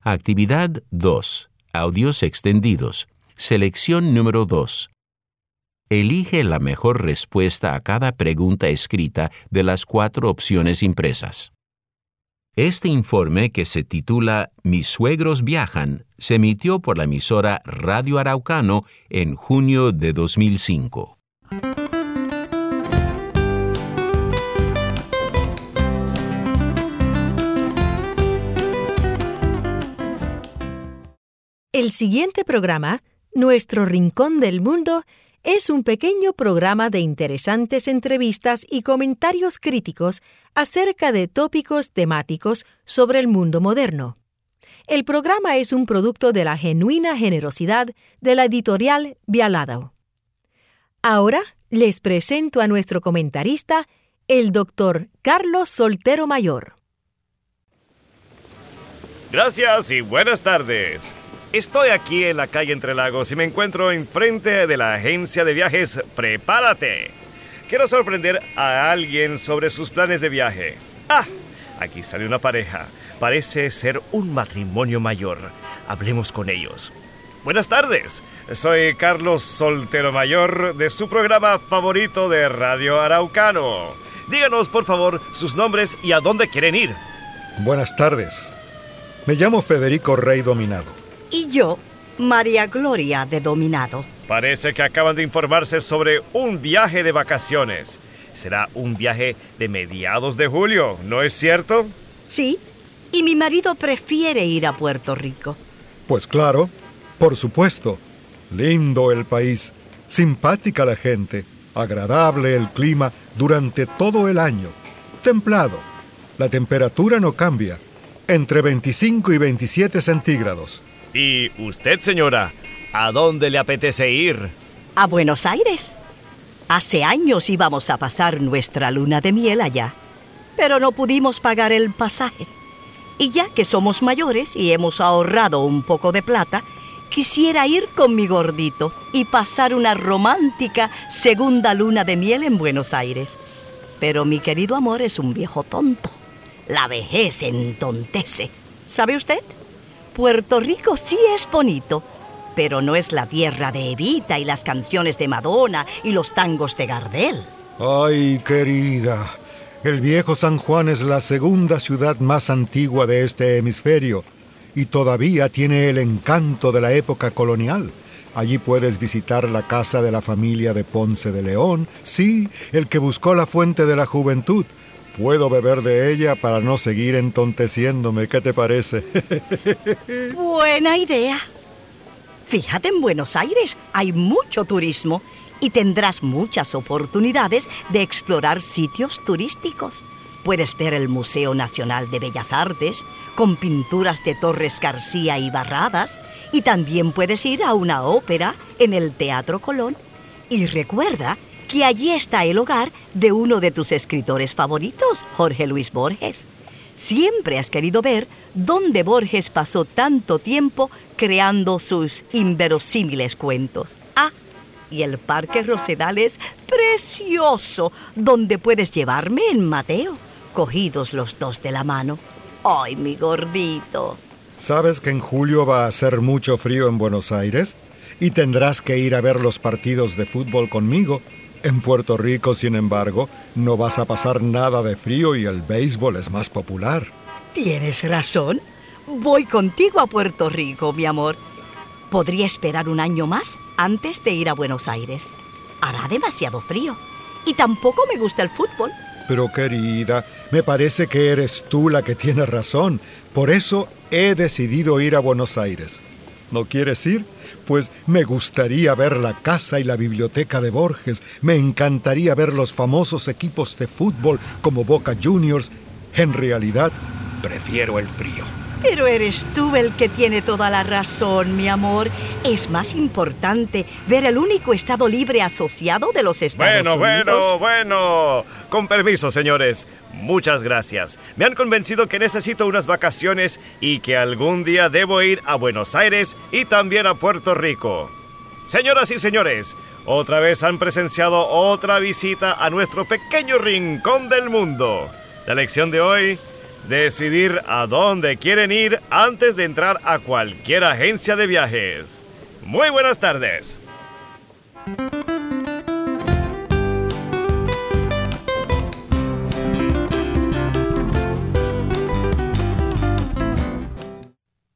Actividad 2. Audios extendidos. Selección número 2. Elige la mejor respuesta a cada pregunta escrita de las 4 opciones impresas. Este informe, que se titula Mis suegros viajan, se emitió por la emisora Radio Araucano en junio de 2005. El siguiente programa, Nuestro Rincón del Mundo, es un pequeño programa de interesantes entrevistas y comentarios críticos acerca de tópicos temáticos sobre el mundo moderno. El programa es un producto de la genuina generosidad de la editorial Bialado. Ahora les presento a nuestro comentarista, el Dr. Carlos Soltero Mayor. Gracias y buenas tardes. Estoy aquí en la calle Entre Lagos y me encuentro enfrente de la agencia de viajes Prepárate. Quiero sorprender a alguien sobre sus planes de viaje. Aquí sale una pareja. Parece ser un matrimonio mayor. Hablemos con ellos. Buenas tardes. Soy Carlos Soltero Mayor de su programa favorito de Radio Araucano. Díganos, por favor, sus nombres y a dónde quieren ir. Buenas tardes. Me llamo Federico Rey Dominado. Y yo, María Gloria de Dominado. Parece que acaban de informarse sobre un viaje de vacaciones. Será un viaje de mediados de julio, ¿no es cierto? Sí, y mi marido prefiere ir a Puerto Rico. Pues claro, por supuesto. Lindo el país, simpática la gente, agradable el clima durante todo el año, templado. La temperatura no cambia, entre 25 y 27 centígrados. ¿Y usted, señora, a dónde le apetece ir? A Buenos Aires. Hace años íbamos a pasar nuestra luna de miel allá, pero no pudimos pagar el pasaje. Y ya que somos mayores y hemos ahorrado un poco de plata, quisiera ir con mi gordito y pasar una romántica segunda luna de miel en Buenos Aires. Pero mi querido amor es un viejo tonto. La vejez entontece. ¿Sabe usted? Puerto Rico sí es bonito, pero no es la tierra de Evita y las canciones de Madonna y los tangos de Gardel. Ay, querida, el viejo San Juan es la segunda ciudad más antigua de este hemisferio y todavía tiene el encanto de la época colonial. Allí puedes visitar la casa de la familia de Ponce de León, sí, el que buscó la fuente de la juventud. Puedo beber de ella para no seguir entonteciéndome. ¿Qué te parece? Buena idea. Fíjate, en Buenos Aires hay mucho turismo y tendrás muchas oportunidades de explorar sitios turísticos. Puedes ver el Museo Nacional de Bellas Artes, con pinturas de Torres García y Barradas, y también puedes ir a una ópera en el Teatro Colón. Y recuerda que allí está el hogar de uno de tus escritores favoritos, Jorge Luis Borges. Siempre has querido ver dónde Borges pasó tanto tiempo creando sus inverosímiles cuentos. Y el Parque Rosedal es precioso, donde puedes llevarme en Mateo, cogidos los dos de la mano. ¡Ay, mi gordito! ¿Sabes que en julio va a hacer mucho frío en Buenos Aires? Y tendrás que ir a ver los partidos de fútbol conmigo. En Puerto Rico, sin embargo, no vas a pasar nada de frío y el béisbol es más popular. Tienes razón. Voy contigo a Puerto Rico, mi amor. Podría esperar un año más antes de ir a Buenos Aires. Hará demasiado frío. Y tampoco me gusta el fútbol. Pero querida, me parece que eres tú la que tiene razón. Por eso he decidido ir a Buenos Aires. ¿No quieres ir? Pues me gustaría ver la casa y la biblioteca de Borges. Me encantaría ver los famosos equipos de fútbol como Boca Juniors. En realidad, prefiero el frío. Pero eres tú el que tiene toda la razón, mi amor. Es más importante ver el único estado libre asociado de los Estados Unidos. Bueno. Con permiso, señores. Muchas gracias. Me han convencido que necesito unas vacaciones y que algún día debo ir a Buenos Aires y también a Puerto Rico. Señoras y señores, otra vez han presenciado otra visita a nuestro pequeño rincón del mundo. La lección de hoy: decidir a dónde quieren ir antes de entrar a cualquier agencia de viajes. Muy buenas tardes.